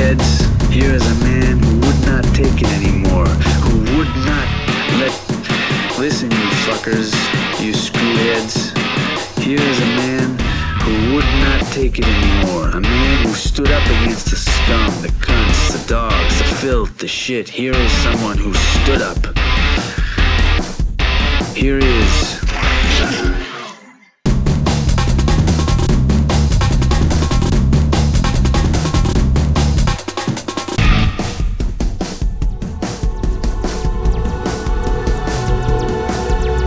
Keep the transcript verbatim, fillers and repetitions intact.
screwheads. Here is a man who would not take it anymore, who would not let... Listen, you fuckers, you screwheads. Here is a man who would not take it anymore. A man who stood up against the scum, the cunts, the dogs, the filth, the shit. Here is someone who stood up. Here is